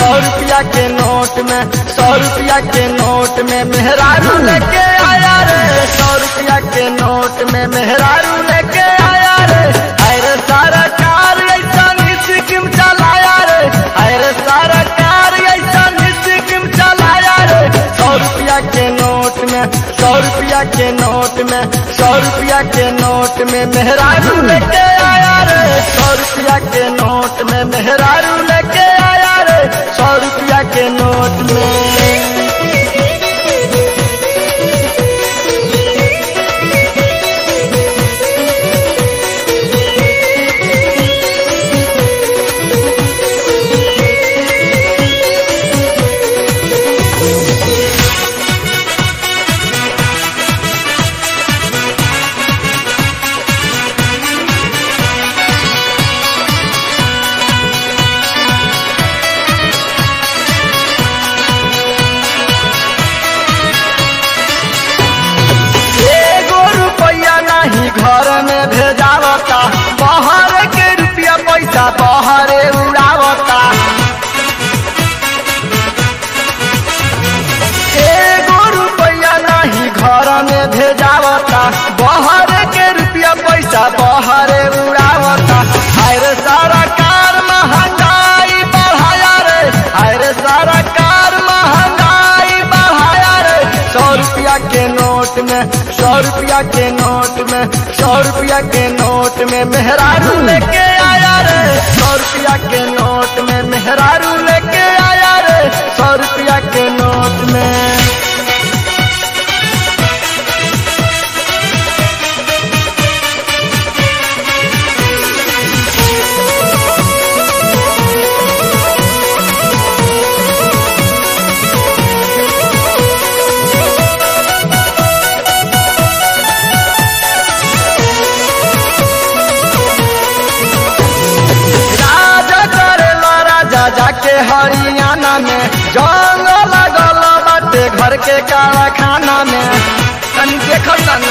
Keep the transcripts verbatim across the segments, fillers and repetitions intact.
सौ रुपया के नोट में सौ रुपया के नोट में मेहरारू लेके आया रे सौ रुपया के नोट में मेहरारू लेके आया रे अरे सरकार ऐसा स्कीम चलाया रे अरे सरकार ऐसा स्कीम चलाया रे सौ रुपया के नोट में सौ रुपया के नोट में सौ रुपया के नोट में मेहरारू लेके आया रे सौ रुपया के नोट में मेहरारू लेके आया रे सौ रुपया के नोट में। घर में भेजावता बाहर के रुपया पैसा बाहरे उड़ावता एगो रुपया नहीं घर में भेजावता बाहर के रुपया पैसा बाहरे उड़ावता अरे सरकार महंगाई बढ़ाया रे अरे सरकार महंगाई बढ़ाया रे सौ रुपया के नोट में सौ रुपया के नोट में सौ रुपया के नोट में मेहरारू लेके आया रे सौ रुपया के नोट में मेहरारू लेके आया रे सौ रुपया के नोट में। जाके हरियाणा में जंग लगल बाटे घर के कारखाना में तनी देख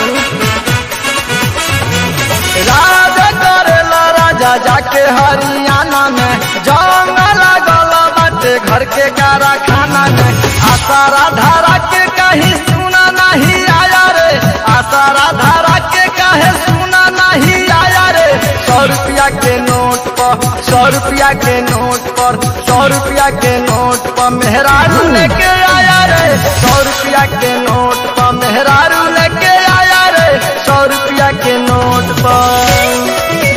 राजा करेला राजा जाके हरियाणा में जंग लगल बाटे घर के कारखाना में आसारा धारा के कहीं सुना नहीं आया रे आसारा धारा के कहे सुना नहीं आया रे सौ रुपया के नोट पर सौ रुपया के नोट पर सौ रुपया के नोट पर मेहरारू लेके आया रे सौ रुपया के नोट पर मेहरारू लेके आया रे सौ रुपया के नोट पर।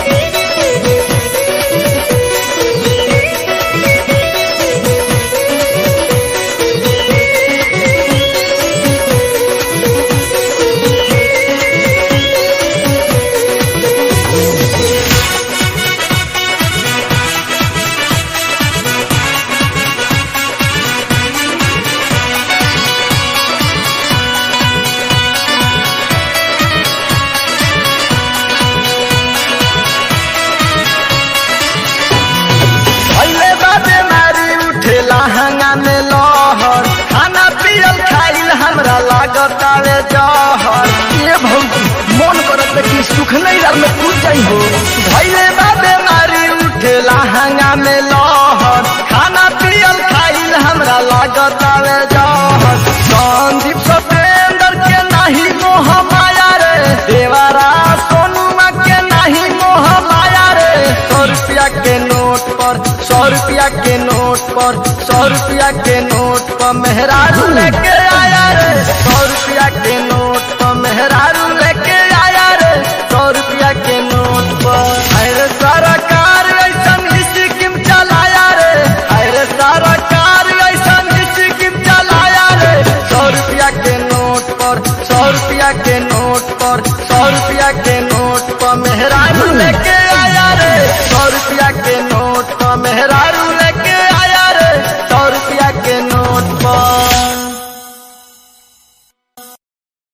लहंगा में लहर खाना पियल खाइल हमरा लागत आवे जहर ये भौजी मन करत कि सुख नहीं रह में कूद जाई हो भइले बाबे मारी उठे लहंगा में लहर खाना पियल खाइल हमरा लागत आवे जहर संदीप सतेंद्र के नहीं मोह माया रे देवारा सोनुमा के नहीं मोह माया रे सौ रुपया के नोट पर सौ रुपया के नोट पर सौ रुपया के नोट पर मेहरारू लेके आया रे सौ रुपया के नोट पर मेहरारू लेके आया रे सौ रुपया के नोट पर अरे सरकार ऐसा स्कीम चलाया रे अरे सरकार ऐसा स्कीम चलाया रे सौ रुपया के नोट पर सौ रुपया के नोट पर सौ रुपया के नोट पर मेहरारू लेके